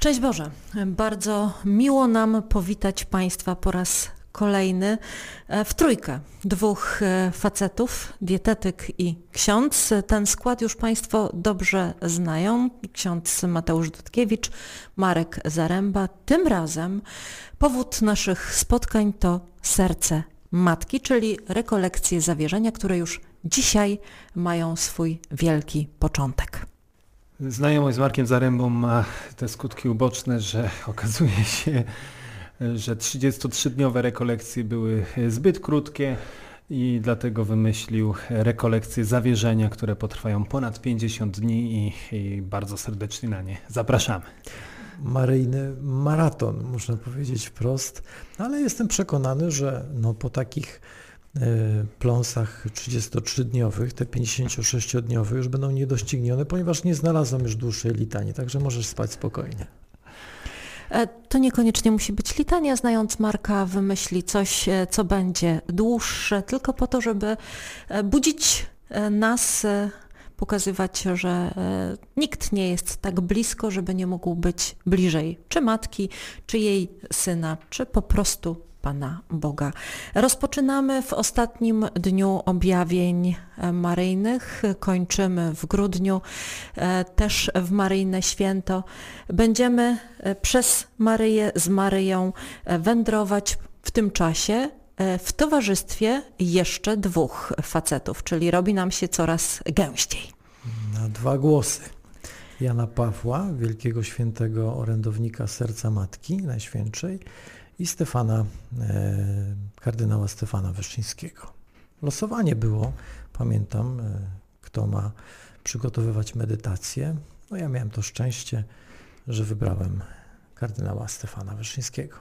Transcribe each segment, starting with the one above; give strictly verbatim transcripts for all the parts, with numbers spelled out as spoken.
Szczęść Boże, bardzo miło nam powitać Państwa po raz kolejny w trójkę. Dwóch facetów, dietetyk i ksiądz. Ten skład już Państwo dobrze znają. Ksiądz Mateusz Dudkiewicz, Marek Zaręba. Tym razem powód naszych spotkań to Serce Matki, czyli rekolekcje zawierzenia, które już dzisiaj mają swój wielki początek. Znajomość z Markiem Zarębą ma te skutki uboczne, że okazuje się, że trzydziestotrzydniowe rekolekcje były zbyt krótkie i dlatego wymyślił rekolekcje zawierzenia, które potrwają ponad pięćdziesiąt dni i, i bardzo serdecznie na nie zapraszamy. Maryjny maraton, można powiedzieć wprost, ale jestem przekonany, że no po takich pląsach trzydziestotrzydniowych, te pięćdziesięciosześciodniowe już będą niedoścignione, ponieważ nie znalazłem już dłuższej litanii, także możesz spać spokojnie. To niekoniecznie musi być litania, znając Marka wymyśli coś, co będzie dłuższe, tylko po to, żeby budzić nas, pokazywać, że nikt nie jest tak blisko, żeby nie mógł być bliżej, czy matki, czy jej syna, czy po prostu Pana Boga. Rozpoczynamy w ostatnim dniu objawień maryjnych, kończymy w grudniu, też w Maryjne Święto. Będziemy przez Maryję, z Maryją wędrować w tym czasie w towarzystwie jeszcze dwóch facetów, czyli robi nam się coraz gęściej. Na dwa głosy. Jana Pawła, wielkiego świętego orędownika Serca Matki Najświętszej, i Stefana, e, kardynała Stefana Wyszyńskiego. Losowanie było, pamiętam, e, kto ma przygotowywać medytację. No ja miałem to szczęście, że wybrałem kardynała Stefana Wyszyńskiego.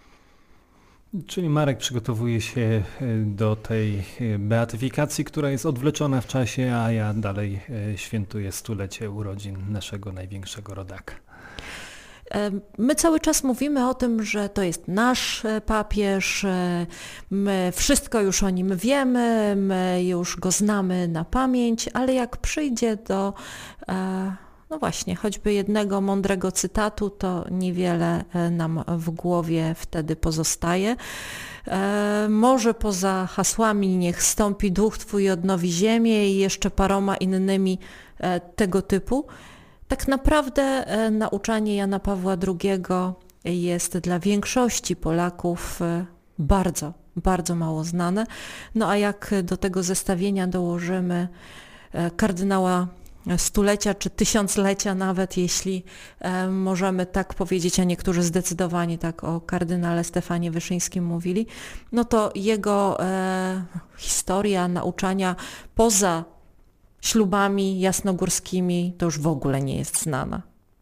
Czyli Marek przygotowuje się do tej beatyfikacji, która jest odwleczona w czasie, a ja dalej świętuję stulecie urodzin naszego największego rodaka. My cały czas mówimy o tym, że to jest nasz papież, my wszystko już o nim wiemy, my już go znamy na pamięć, ale jak przyjdzie do, no właśnie, choćby jednego mądrego cytatu, to niewiele nam w głowie wtedy pozostaje. Może poza hasłami niech stąpi duch Twój, odnowi ziemię i jeszcze paroma innymi tego typu, tak naprawdę nauczanie Jana Pawła drugiego jest dla większości Polaków bardzo, bardzo mało znane. No a jak do tego zestawienia dołożymy kardynała stulecia czy tysiąclecia nawet, jeśli możemy tak powiedzieć, a niektórzy zdecydowanie tak o kardynale Stefanie Wyszyńskim mówili, no to jego historia nauczania poza ślubami jasnogórskimi to już w ogóle nie jest znana.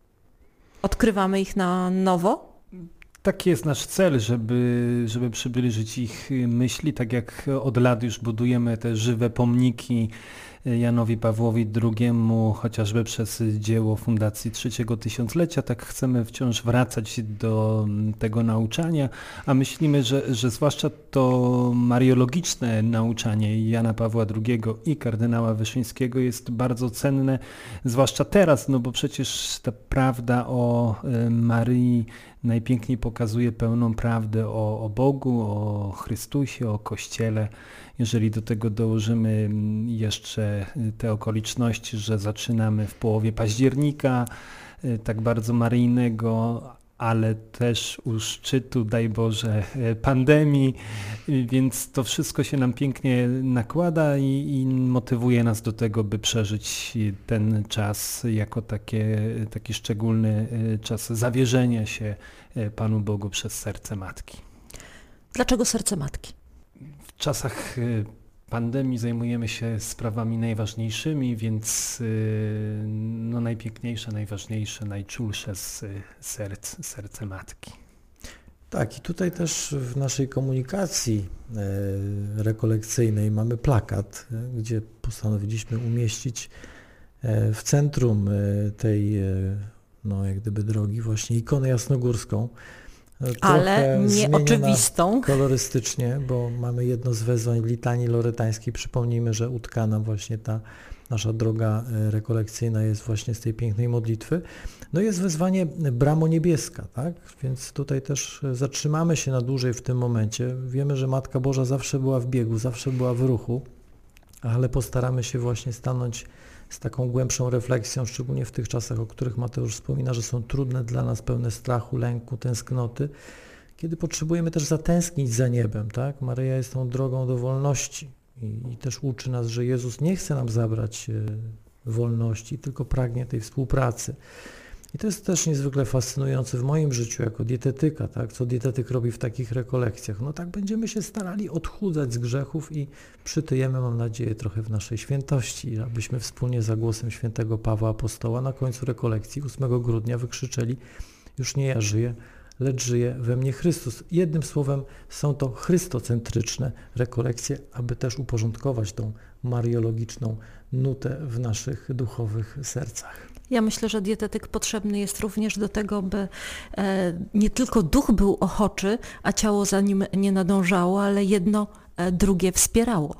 Odkrywamy ich na nowo? Taki jest nasz cel, żeby, żeby przybliżyć ich myśli, tak jak od lat już budujemy te żywe pomniki Janowi Pawłowi drugiemu, chociażby przez dzieło Fundacji Trzeciego Tysiąclecia, tak chcemy wciąż wracać do tego nauczania, a myślimy, że, że zwłaszcza to mariologiczne nauczanie Jana Pawła drugiego i kardynała Wyszyńskiego jest bardzo cenne, zwłaszcza teraz, no bo przecież ta prawda o Maryi najpiękniej pokazuje pełną prawdę o, o Bogu, o Chrystusie, o Kościele. Jeżeli do tego dołożymy jeszcze te okoliczności, że zaczynamy w połowie października, tak bardzo maryjnego, ale też u szczytu, daj Boże, pandemii, więc to wszystko się nam pięknie nakłada i, i motywuje nas do tego, by przeżyć ten czas jako takie, taki szczególny czas zawierzenia się Panu Bogu przez serce Matki. Dlaczego serce Matki? W czasach pandemii zajmujemy się sprawami najważniejszymi, więc no, najpiękniejsze, najważniejsze, najczulsze z serc, serce Matki. Tak, i tutaj też w naszej komunikacji rekolekcyjnej mamy plakat, gdzie postanowiliśmy umieścić w centrum tej, no jak gdyby drogi, właśnie ikonę jasnogórską. Ale nieoczywistą. Kolorystycznie, bo mamy jedno z wezwań litanii lorytańskiej. Przypomnijmy, że utkana właśnie ta nasza droga rekolekcyjna jest właśnie z tej pięknej modlitwy. No jest wezwanie bramo niebieska, tak? Więc tutaj też zatrzymamy się na dłużej w tym momencie. Wiemy, że Matka Boża zawsze była w biegu, zawsze była w ruchu, ale postaramy się właśnie stanąć z taką głębszą refleksją, szczególnie w tych czasach, o których Mateusz wspomina, że są trudne dla nas, pełne strachu, lęku, tęsknoty, kiedy potrzebujemy też zatęsknić za niebem, tak? Maryja jest tą drogą do wolności i, i też uczy nas, że Jezus nie chce nam zabrać e, wolności, tylko pragnie tej współpracy. I to jest też niezwykle fascynujące w moim życiu jako dietetyka, tak? Co dietetyk robi w takich rekolekcjach. No tak będziemy się starali odchudzać z grzechów i przytyjemy, mam nadzieję, trochę w naszej świętości, abyśmy wspólnie za głosem świętego Pawła Apostoła na końcu rekolekcji ósmego grudnia wykrzyczeli: już nie ja żyję, lecz żyje we mnie Chrystus. Jednym słowem są to chrystocentryczne rekolekcje, aby też uporządkować tą mariologiczną nutę w naszych duchowych sercach. Ja myślę, że dietetyk potrzebny jest również do tego, by e, nie tylko duch był ochoczy, a ciało za nim nie nadążało, ale jedno e, drugie wspierało.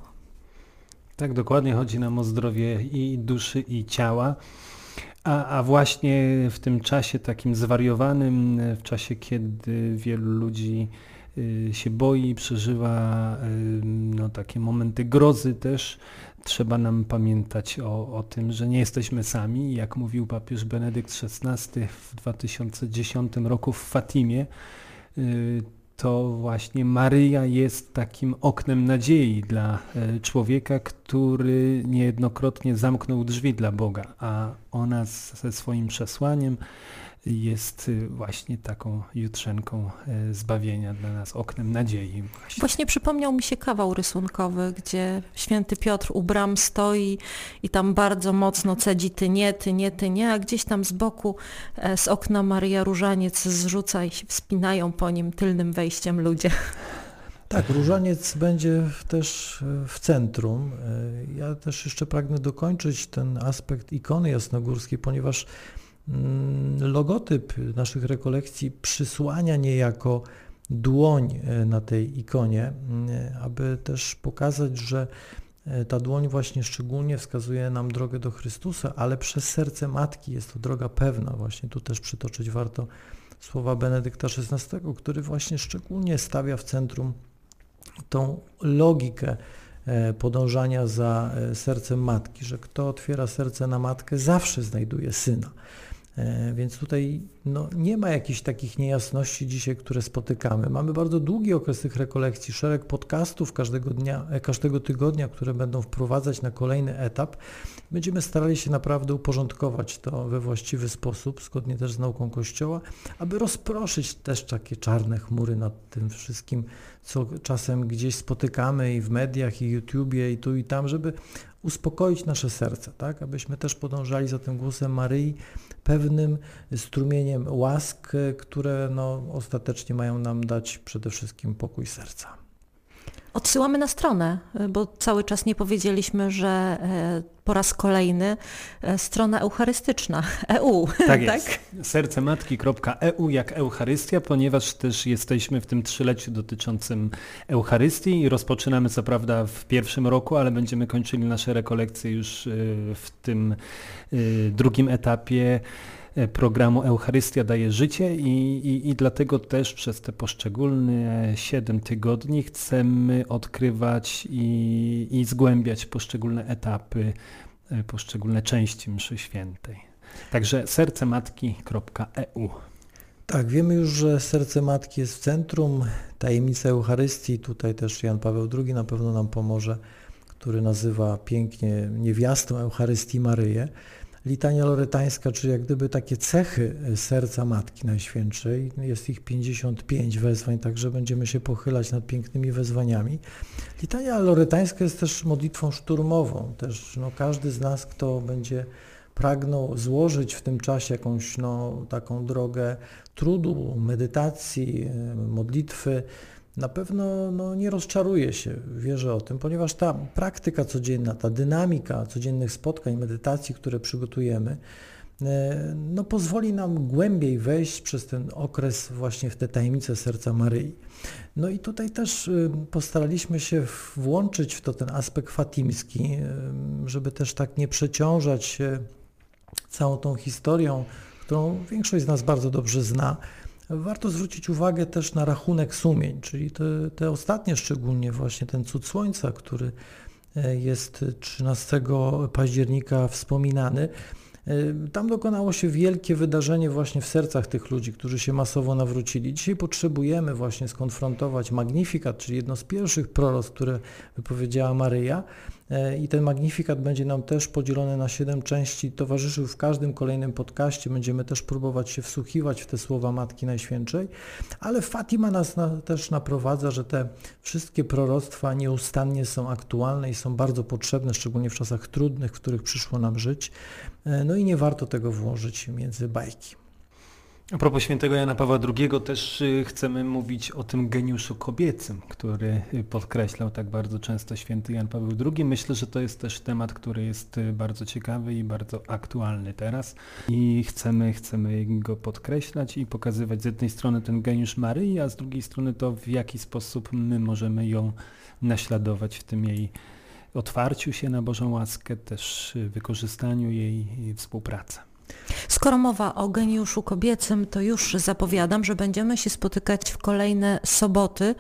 Tak, dokładnie, chodzi nam o zdrowie i duszy, i ciała. A, a właśnie w tym czasie takim zwariowanym, w czasie, kiedy wielu ludzi y, się boi, przeżywa y, no, takie momenty grozy też, trzeba nam pamiętać o, o tym, że nie jesteśmy sami. Jak mówił papież Benedykt szesnasty w dwa tysiące dziesiątym roku w Fatimie, y, to właśnie Maryja jest takim oknem nadziei dla człowieka, który niejednokrotnie zamknął drzwi dla Boga, a ona ze swoim przesłaniem jest właśnie taką jutrzenką zbawienia dla nas, oknem nadziei. Właśnie. Właśnie przypomniał mi się kawał rysunkowy, gdzie święty Piotr u bram stoi i tam bardzo mocno cedzi: ty nie, ty nie, ty nie, a gdzieś tam z boku z okna Maryja różaniec zrzuca i się wspinają po nim tylnym wejściem ludzie. Tak, różaniec będzie też w centrum. Ja też jeszcze pragnę dokończyć ten aspekt ikony jasnogórskiej, ponieważ logotyp naszych rekolekcji przysłania niejako dłoń na tej ikonie, aby też pokazać, że ta dłoń właśnie szczególnie wskazuje nam drogę do Chrystusa, ale przez serce Matki jest to droga pewna. Właśnie tu też przytoczyć warto słowa Benedykta szesnastego, który właśnie szczególnie stawia w centrum tą logikę podążania za sercem Matki, że kto otwiera serce na Matkę, zawsze znajduje Syna. Więc tutaj no, nie ma jakichś takich niejasności dzisiaj, które spotykamy. Mamy bardzo długi okres tych rekolekcji, szereg podcastów każdego dnia, każdego tygodnia, które będą wprowadzać na kolejny etap. Będziemy starali się naprawdę uporządkować to we właściwy sposób, zgodnie też z nauką Kościoła, aby rozproszyć też takie czarne chmury nad tym wszystkim, co czasem gdzieś spotykamy i w mediach, i YouTubie, i tu, i tam, żeby uspokoić nasze serce, tak? Abyśmy też podążali za tym głosem Maryi, pewnym strumieniem łask, które no, ostatecznie mają nam dać przede wszystkim pokój serca. Odsyłamy na stronę, bo cały czas nie powiedzieliśmy, że po raz kolejny strona eucharystyczna, E U. Tak jest, tak? sercematki kropka e u jak Eucharystia, ponieważ też jesteśmy w tym trzyleciu dotyczącym Eucharystii i rozpoczynamy co prawda w pierwszym roku, ale będziemy kończyli nasze rekolekcje już w tym drugim etapie programu Eucharystia daje życie i, i, i dlatego też przez te poszczególne siedem tygodni chcemy odkrywać i, i zgłębiać poszczególne etapy, poszczególne części mszy świętej. Także sercematki kropka e u. Tak, wiemy już, że serce Matki jest w centrum, tajemnica Eucharystii, tutaj też Jan Paweł drugi na pewno nam pomoże, który nazywa pięknie niewiastą Eucharystii Maryję. Litania loretańska, czyli jak gdyby takie cechy serca Matki Najświętszej, jest ich pięćdziesiąt pięć wezwań, także będziemy się pochylać nad pięknymi wezwaniami. Litania loretańska jest też modlitwą szturmową, też no, każdy z nas, kto będzie pragnął złożyć w tym czasie jakąś no, taką drogę trudu, medytacji, modlitwy, na pewno no, nie rozczaruje się, wierzę o tym, ponieważ ta praktyka codzienna, ta dynamika codziennych spotkań, medytacji, które przygotujemy, no, pozwoli nam głębiej wejść przez ten okres właśnie w te tajemnice serca Maryi. No i tutaj też postaraliśmy się włączyć w to ten aspekt fatimski, żeby też tak nie przeciążać się całą tą historią, którą większość z nas bardzo dobrze zna. Warto zwrócić uwagę też na rachunek sumień, czyli te, te ostatnie, szczególnie właśnie ten cud słońca, który jest trzynastego października wspominany. Tam dokonało się wielkie wydarzenie właśnie w sercach tych ludzi, którzy się masowo nawrócili. Dzisiaj potrzebujemy właśnie skonfrontować Magnifikat, czyli jedno z pierwszych proroctw, które wypowiedziała Maryja. I ten Magnifikat będzie nam też podzielony na siedem części, towarzyszył w każdym kolejnym podcaście. Będziemy też próbować się wsłuchiwać w te słowa Matki Najświętszej, ale Fatima nas na, też naprowadza, że te wszystkie proroctwa nieustannie są aktualne i są bardzo potrzebne, szczególnie w czasach trudnych, w których przyszło nam żyć. No i nie warto tego włożyć między bajki. A propos świętego Jana Pawła drugiego też chcemy mówić o tym geniuszu kobiecym, który podkreślał tak bardzo często święty Jan Paweł drugi. Myślę, że to jest też temat, który jest bardzo ciekawy i bardzo aktualny teraz i chcemy, chcemy go podkreślać i pokazywać z jednej strony ten geniusz Maryi, a z drugiej strony to, w jaki sposób my możemy ją naśladować w tym jej otwarciu się na Bożą łaskę, też wykorzystaniu jej i współpracy. Skoro mowa o geniuszu kobiecym, to już zapowiadam, że będziemy się spotykać w kolejne soboty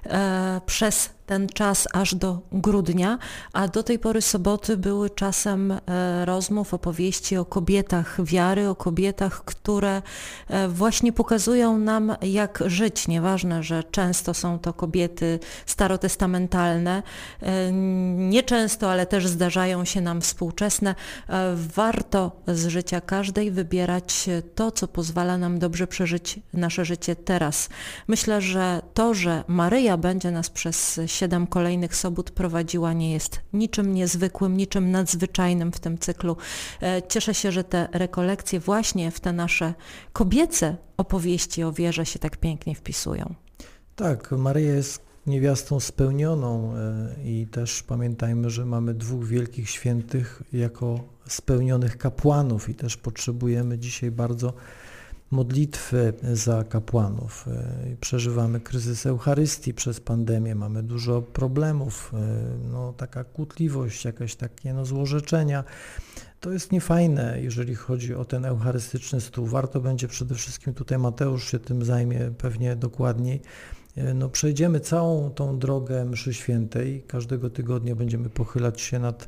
e, przez ten czas aż do grudnia, a do tej pory soboty były czasem e, rozmów, opowieści o kobietach wiary, o kobietach, które e, właśnie pokazują nam, jak żyć. Nieważne, że często są to kobiety starotestamentalne, e, nieczęsto, ale też zdarzają się nam współczesne. E, warto z życia każdej wybierać to, co pozwala nam dobrze przeżyć nasze życie teraz. Myślę, że to, że Maryja będzie nas przez siedem kolejnych sobót prowadziła, nie jest niczym niezwykłym, niczym nadzwyczajnym w tym cyklu. Cieszę się, że te rekolekcje właśnie w te nasze kobiece opowieści o wierze się tak pięknie wpisują. Tak, Maryja jest niewiastą spełnioną i też pamiętajmy, że mamy dwóch wielkich świętych jako spełnionych kapłanów i też potrzebujemy dzisiaj bardzo modlitwy za kapłanów. Przeżywamy kryzys Eucharystii przez pandemię, mamy dużo problemów, no, taka kłótliwość, jakieś takie no, złorzeczenia. To jest niefajne, jeżeli chodzi o ten eucharystyczny stół. Warto będzie przede wszystkim, tutaj Mateusz się tym zajmie pewnie dokładniej, no, przejdziemy całą tą drogę mszy świętej. Każdego tygodnia będziemy pochylać się nad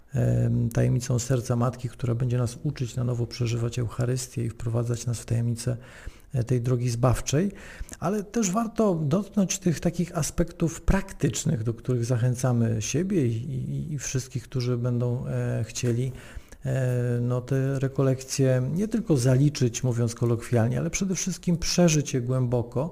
tajemnicą serca Matki, która będzie nas uczyć na nowo przeżywać Eucharystię i wprowadzać nas w tajemnicę tej drogi zbawczej, ale też warto dotknąć tych takich aspektów praktycznych, do których zachęcamy siebie i, i, i wszystkich, którzy będą e, chcieli e, no, te rekolekcje nie tylko zaliczyć, mówiąc kolokwialnie, ale przede wszystkim przeżyć je głęboko.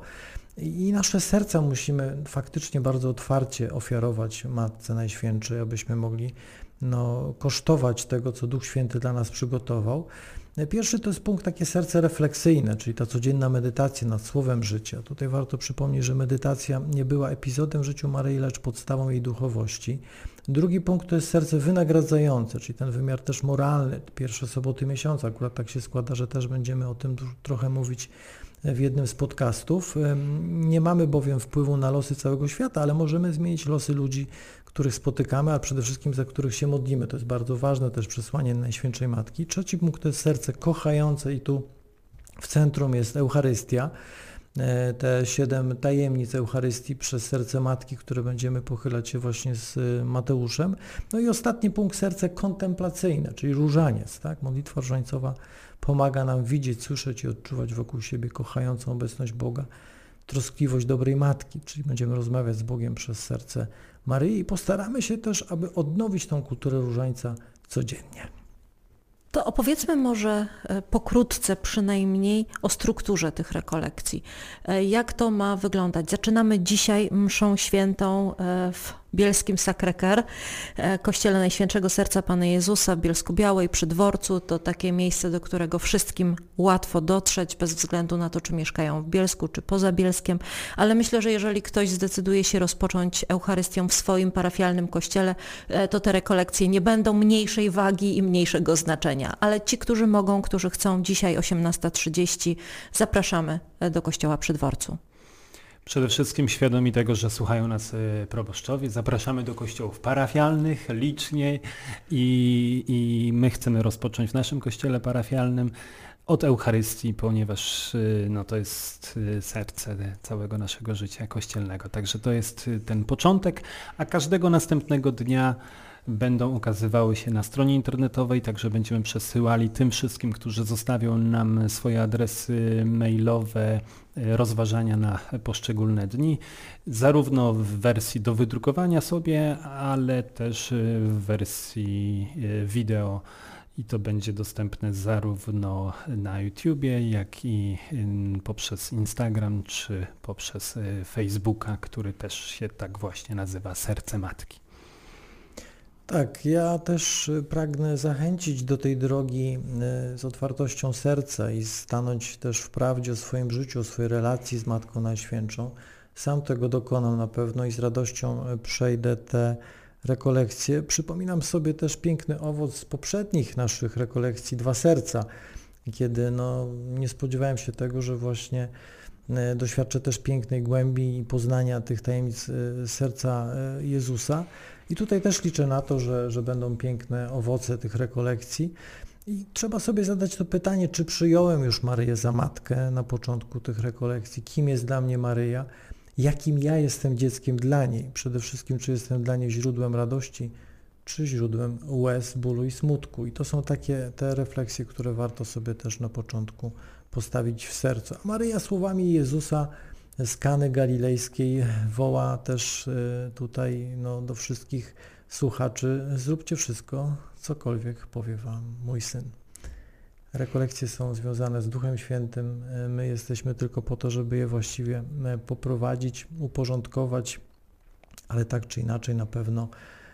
I nasze serca musimy faktycznie bardzo otwarcie ofiarować Matce Najświętszej, abyśmy mogli no, kosztować tego, co Duch Święty dla nas przygotował. Pierwszy to jest punkt takie serce refleksyjne, czyli ta codzienna medytacja nad słowem życia. Tutaj warto przypomnieć, że medytacja nie była epizodem w życiu Maryi, lecz podstawą jej duchowości. Drugi punkt to jest serce wynagradzające, czyli ten wymiar też moralny, pierwsze soboty miesiąca. Akurat tak się składa, że też będziemy o tym trochę mówić w jednym z podcastów. Nie mamy bowiem wpływu na losy całego świata, ale możemy zmienić losy ludzi, których spotykamy, a przede wszystkim za których się modlimy. To jest bardzo ważne też przesłanie Najświętszej Matki. Trzeci punkt to jest serce kochające i tu w centrum jest Eucharystia. Te siedem tajemnic Eucharystii przez serce Matki, które będziemy pochylać się właśnie z Mateuszem. No i ostatni punkt, serce kontemplacyjne, czyli różaniec. Tak? Modlitwa różańcowa pomaga nam widzieć, słyszeć i odczuwać wokół siebie kochającą obecność Boga, troskliwość dobrej Matki, czyli będziemy rozmawiać z Bogiem przez serce Maryi i postaramy się też, aby odnowić tą kulturę różańca codziennie. To opowiedzmy może pokrótce przynajmniej o strukturze tych rekolekcji. Jak to ma wyglądać? Zaczynamy dzisiaj mszą świętą w bielskim Sacré-Cœur, kościele Najświętszego Serca Pana Jezusa w Bielsku-Białej przy dworcu. To takie miejsce, do którego wszystkim łatwo dotrzeć, bez względu na to, czy mieszkają w Bielsku, czy poza Bielskiem, ale myślę, że jeżeli ktoś zdecyduje się rozpocząć Eucharystią w swoim parafialnym kościele, to te rekolekcje nie będą mniejszej wagi i mniejszego znaczenia, ale ci, którzy mogą, którzy chcą, dzisiaj osiemnasta trzydzieści, zapraszamy do kościoła przy dworcu. Przede wszystkim świadomi tego, że słuchają nas proboszczowie, zapraszamy do kościołów parafialnych licznie i, i my chcemy rozpocząć w naszym kościele parafialnym od Eucharystii, ponieważ no, to jest serce całego naszego życia kościelnego. Także to jest ten początek, a każdego następnego dnia będą ukazywały się na stronie internetowej, także będziemy przesyłali tym wszystkim, którzy zostawią nam swoje adresy mailowe, rozważania na poszczególne dni, zarówno w wersji do wydrukowania sobie, ale też w wersji wideo i to będzie dostępne zarówno na YouTubie, jak i poprzez Instagram, czy poprzez Facebooka, który też się tak właśnie nazywa Serce Matki. Tak, ja też pragnę zachęcić do tej drogi z otwartością serca i stanąć też w prawdzie o swoim życiu, o swojej relacji z Matką Najświętszą. Sam tego dokonam na pewno i z radością przejdę te rekolekcje. Przypominam sobie też piękny owoc z poprzednich naszych rekolekcji, Dwa Serca, kiedy no, nie spodziewałem się tego, że właśnie doświadczę też pięknej głębi i poznania tych tajemnic serca Jezusa. I tutaj też liczę na to, że, że będą piękne owoce tych rekolekcji. I trzeba sobie zadać to pytanie, czy przyjąłem już Maryję za matkę na początku tych rekolekcji, kim jest dla mnie Maryja, jakim ja jestem dzieckiem dla niej, przede wszystkim czy jestem dla niej źródłem radości, czy źródłem łez, bólu i smutku. I to są takie te refleksje, które warto sobie też na początku postawić w sercu. A Maryja słowami Jezusa z Kany Galilejskiej woła też tutaj no, do wszystkich słuchaczy: zróbcie wszystko, cokolwiek powie wam mój Syn. Rekolekcje są związane z Duchem Świętym. My jesteśmy tylko po to, żeby je właściwie poprowadzić, uporządkować, ale tak czy inaczej na pewno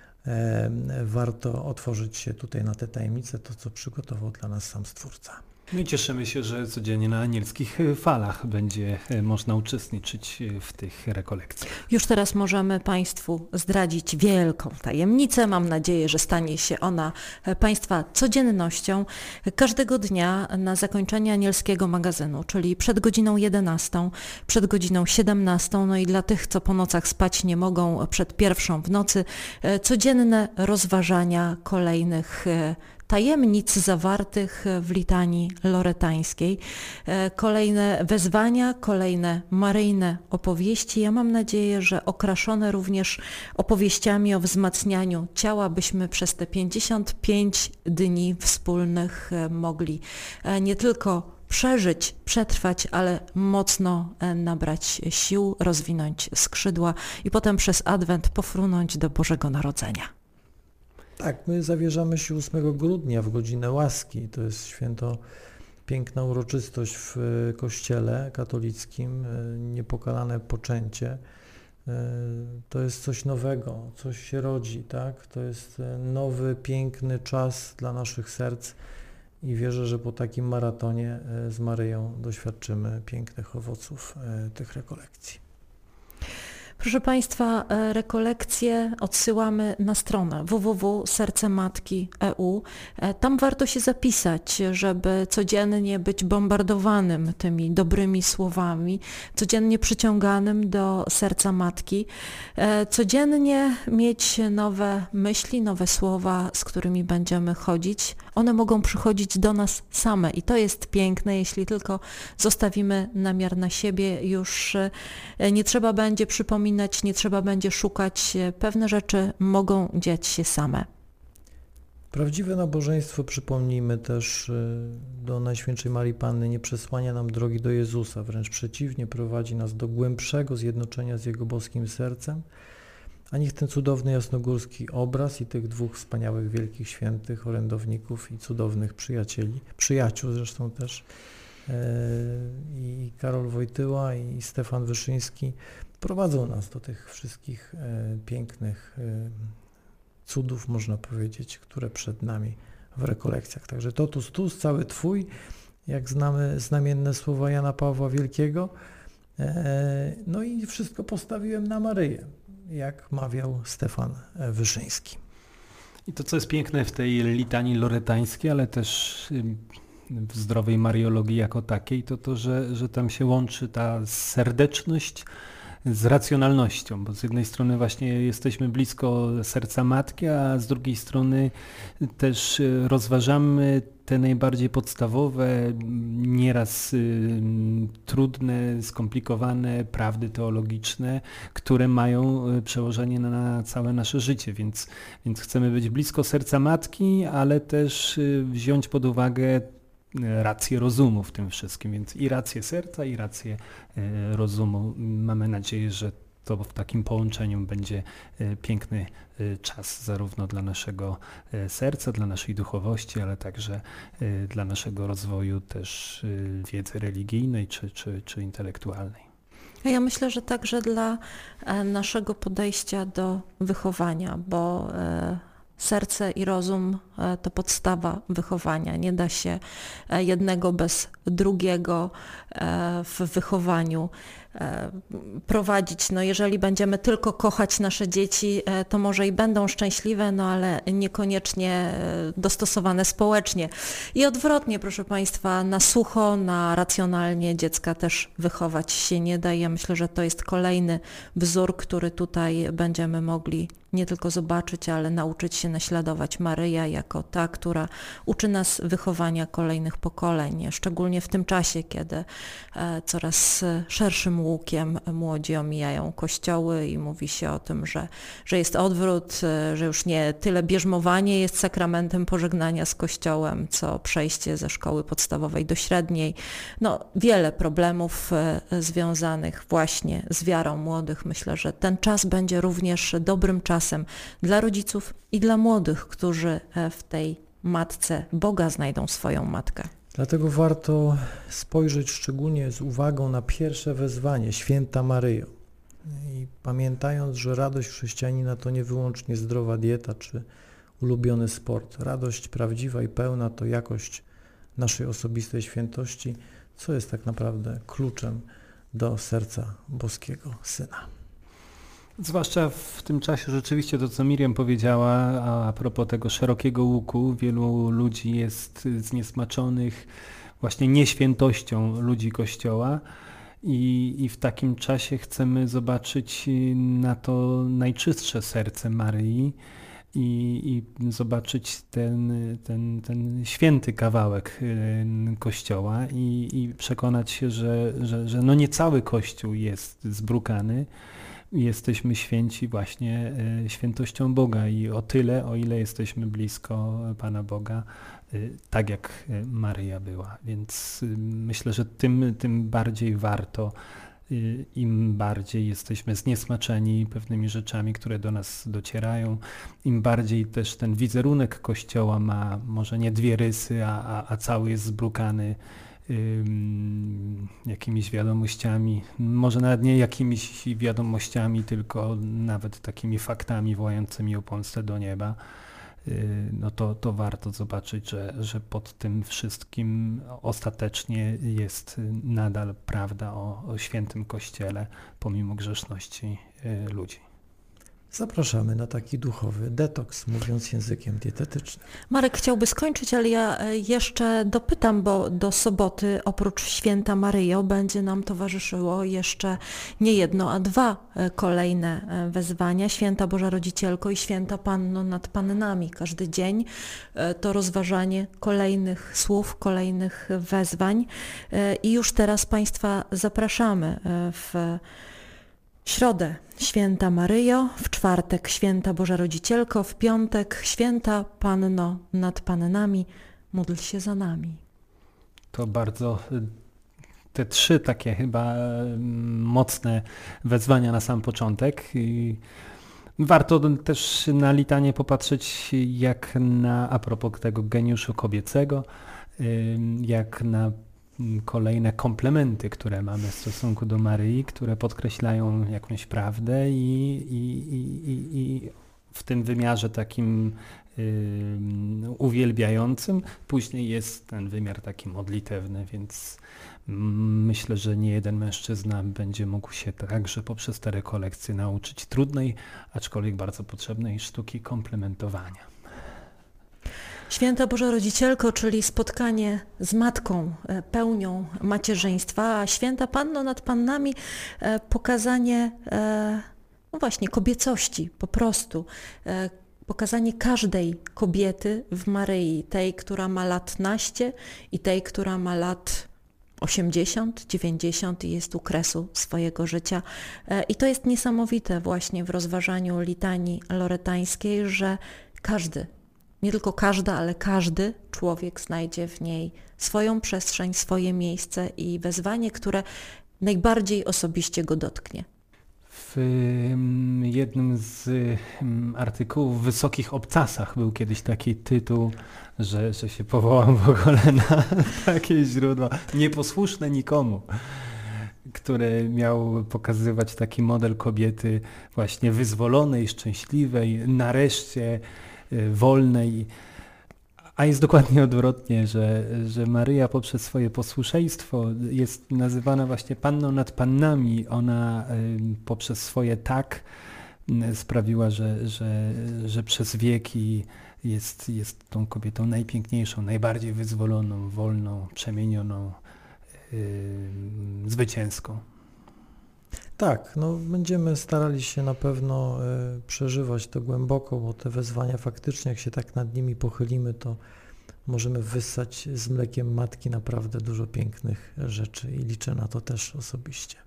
e, warto otworzyć się tutaj na te tajemnice, to co przygotował dla nas sam Stwórca. My cieszymy się, że codziennie na anielskich falach będzie można uczestniczyć w tych rekolekcjach. Już teraz możemy Państwu zdradzić wielką tajemnicę. Mam nadzieję, że stanie się ona Państwa codziennością. Każdego dnia na zakończenie anielskiego magazynu, czyli przed godziną jedenastą, przed godziną siedemnastą, no i dla tych, co po nocach spać nie mogą, przed pierwszą w nocy, codzienne rozważania kolejnych tajemnic zawartych w litanii loretańskiej. Kolejne wezwania, kolejne maryjne opowieści. Ja mam nadzieję, że okraszone również opowieściami o wzmacnianiu ciała, byśmy przez te pięćdziesiąt pięć dni wspólnych mogli nie tylko przeżyć, przetrwać, ale mocno nabrać sił, rozwinąć skrzydła i potem przez Adwent pofrunąć do Bożego Narodzenia. Tak, my zawierzamy się ósmego grudnia w godzinę łaski. To jest święto, piękna uroczystość w Kościele katolickim, niepokalane poczęcie. To jest coś nowego, coś się rodzi, tak? To jest nowy, piękny czas dla naszych serc i wierzę, że po takim maratonie z Maryją doświadczymy pięknych owoców tych rekolekcji. Proszę Państwa, rekolekcje odsyłamy na stronę w w w kropka serce matki kropka e u. Tam warto się zapisać, żeby codziennie być bombardowanym tymi dobrymi słowami, codziennie przyciąganym do serca matki, codziennie mieć nowe myśli, nowe słowa, z którymi będziemy chodzić. One mogą przychodzić do nas same i to jest piękne, jeśli tylko zostawimy namiar na siebie, już nie trzeba będzie przypominać, nie trzeba będzie szukać, pewne rzeczy mogą dziać się same. Prawdziwe nabożeństwo, przypomnijmy też, do Najświętszej Marii Panny nie przesłania nam drogi do Jezusa, wręcz przeciwnie, prowadzi nas do głębszego zjednoczenia z Jego boskim sercem, a niech ten cudowny jasnogórski obraz i tych dwóch wspaniałych wielkich świętych, orędowników i cudownych przyjacieli, przyjaciół zresztą też, i Karol Wojtyła i Stefan Wyszyński, prowadzą nas do tych wszystkich pięknych cudów, można powiedzieć, które przed nami w rekolekcjach. Także totus tus, cały Twój, jak znamy znamienne słowa Jana Pawła Wielkiego. No i wszystko postawiłem na Maryję, jak mawiał Stefan Wyszyński. I to, co jest piękne w tej litanii loretańskiej, ale też w zdrowej mariologii jako takiej, to to, że, że tam się łączy ta serdeczność z racjonalnością, bo z jednej strony właśnie jesteśmy blisko serca Matki, a z drugiej strony też rozważamy te najbardziej podstawowe, nieraz y, trudne, skomplikowane prawdy teologiczne, które mają przełożenie na, na całe nasze życie, więc, więc chcemy być blisko serca Matki, ale też y, wziąć pod uwagę rację rozumu w tym wszystkim, więc i rację serca, i rację rozumu. Mamy nadzieję, że to w takim połączeniu będzie piękny czas zarówno dla naszego serca, dla naszej duchowości, ale także dla naszego rozwoju też wiedzy religijnej czy, czy, czy intelektualnej. Ja myślę, że także dla naszego podejścia do wychowania, bo serce i rozum to podstawa wychowania. Nie da się jednego bez drugiego w wychowaniu prowadzić. No jeżeli będziemy tylko kochać nasze dzieci, to może i będą szczęśliwe, no ale niekoniecznie dostosowane społecznie. I odwrotnie, proszę Państwa, na sucho, na racjonalnie dziecka też wychować się nie da. Ja myślę, że to jest kolejny wzór, który tutaj będziemy mogli nie tylko zobaczyć, ale nauczyć się naśladować. Maryja jako ta, która uczy nas wychowania kolejnych pokoleń, szczególnie w tym czasie, kiedy coraz szerszym łukiem młodzi omijają kościoły i mówi się o tym, że, że jest odwrót, że już nie tyle bierzmowanie jest sakramentem pożegnania z kościołem, co przejście ze szkoły podstawowej do średniej. No, wiele problemów związanych właśnie z wiarą młodych. Myślę, że ten czas będzie również dobrym czasem dla rodziców i dla młodych, którzy w tej matce Boga znajdą swoją matkę. Dlatego warto spojrzeć szczególnie z uwagą na pierwsze wezwanie, Święta Maryjo. I pamiętając, że radość chrześcijanina to nie wyłącznie zdrowa dieta czy ulubiony sport. Radość prawdziwa i pełna to jakość naszej osobistej świętości, co jest tak naprawdę kluczem do serca boskiego Syna. Zwłaszcza w tym czasie rzeczywiście to, co Miriam powiedziała, a, a propos tego szerokiego łuku, wielu ludzi jest zniesmaczonych właśnie nieświętością ludzi Kościoła i, i w takim czasie chcemy zobaczyć na to najczystsze serce Maryi i, i zobaczyć ten, ten, ten święty kawałek Kościoła i, i przekonać się, że, że, że no nie cały Kościół jest zbrukany. Jesteśmy święci właśnie świętością Boga i o tyle, o ile jesteśmy blisko Pana Boga, tak jak Maryja była. Więc myślę, że tym, tym bardziej warto, im bardziej jesteśmy zniesmaczeni pewnymi rzeczami, które do nas docierają, im bardziej też ten wizerunek Kościoła ma może nie dwie rysy, a, a, a cały jest zbrukany jakimiś wiadomościami, może nawet nie jakimiś wiadomościami, tylko nawet takimi faktami wołającymi o pomstę do nieba, no to, to warto zobaczyć, że, że pod tym wszystkim ostatecznie jest nadal prawda o, o świętym Kościele, pomimo grzeszności ludzi. Zapraszamy na taki duchowy detoks, mówiąc językiem dietetycznym. Marek chciałby skończyć, ale ja jeszcze dopytam, bo do soboty oprócz Święta Maryjo będzie nam towarzyszyło jeszcze nie jedno, a dwa kolejne wezwania. Święta Boża Rodzicielko i Święta Panno nad Pannami. Każdy dzień to rozważanie kolejnych słów, kolejnych wezwań i już teraz Państwa zapraszamy w środę Święta Maryjo, w czwartek Święta Boża Rodzicielko, w piątek Święta Panno nad Pannami, módl się za nami. To bardzo, te trzy takie chyba mocne wezwania na sam początek. I warto też na litanię popatrzeć jak na, a propos tego geniuszu kobiecego, jak na kolejne komplementy, które mamy w stosunku do Maryi, które podkreślają jakąś prawdę i, i, i, i w tym wymiarze takim y, uwielbiającym. Później jest ten wymiar taki modlitewny, więc myślę, że nie jeden mężczyzna będzie mógł się także poprzez te rekolekcje nauczyć trudnej, aczkolwiek bardzo potrzebnej sztuki komplementowania. Święta Boża Rodzicielko, czyli spotkanie z Matką, pełnią macierzyństwa, a Święta Panno nad Pannami, pokazanie no właśnie kobiecości po prostu, pokazanie każdej kobiety w Maryi, tej, która ma lat naście i tej, która ma lat osiemdziesiąt, dziewięćdziesiąt i jest u kresu swojego życia. I to jest niesamowite właśnie w rozważaniu litanii loretańskiej, że każdy, nie tylko każda, ale każdy człowiek znajdzie w niej swoją przestrzeń, swoje miejsce i wezwanie, które najbardziej osobiście go dotknie. W jednym z artykułów w Wysokich Obcasach był kiedyś taki tytuł, że, że się powołam w ogóle na takie źródła nieposłuszne nikomu, które miał pokazywać taki model kobiety właśnie wyzwolonej, szczęśliwej, nareszcie wolnej, a jest dokładnie odwrotnie, że, że Maryja poprzez swoje posłuszeństwo jest nazywana właśnie Panną nad Pannami. Ona poprzez swoje tak sprawiła, że, że, że przez wieki jest, jest tą kobietą najpiękniejszą, najbardziej wyzwoloną, wolną, przemienioną, yy, zwycięską. Tak, no będziemy starali się na pewno y, przeżywać to głęboko, bo te wezwania faktycznie, jak się tak nad nimi pochylimy, to możemy wyssać z mlekiem matki naprawdę dużo pięknych rzeczy i liczę na to też osobiście.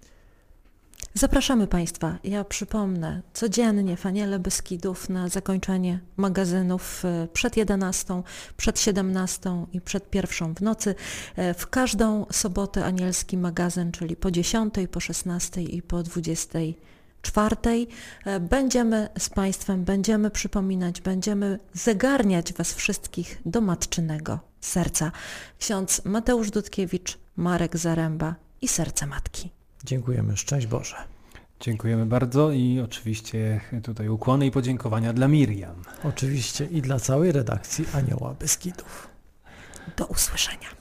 Zapraszamy Państwa, ja przypomnę, codziennie w Aniele Beskidów na zakończenie magazynów przed jedenastą, przed siedemnastą i przed pierwszą w nocy. W każdą sobotę anielski magazyn, czyli po dziesiątej, po szesnastej i po dwudziestej czwartej. Będziemy z Państwem, będziemy przypominać, będziemy zagarniać Was wszystkich do matczynego serca. Ksiądz Mateusz Dudkiewicz, Marek Zaręba i Serce Matki. Dziękujemy, szczęść Boże. Dziękujemy bardzo i oczywiście tutaj ukłony i podziękowania dla Miriam. Oczywiście i dla całej redakcji Anioła Beskidów. Do usłyszenia.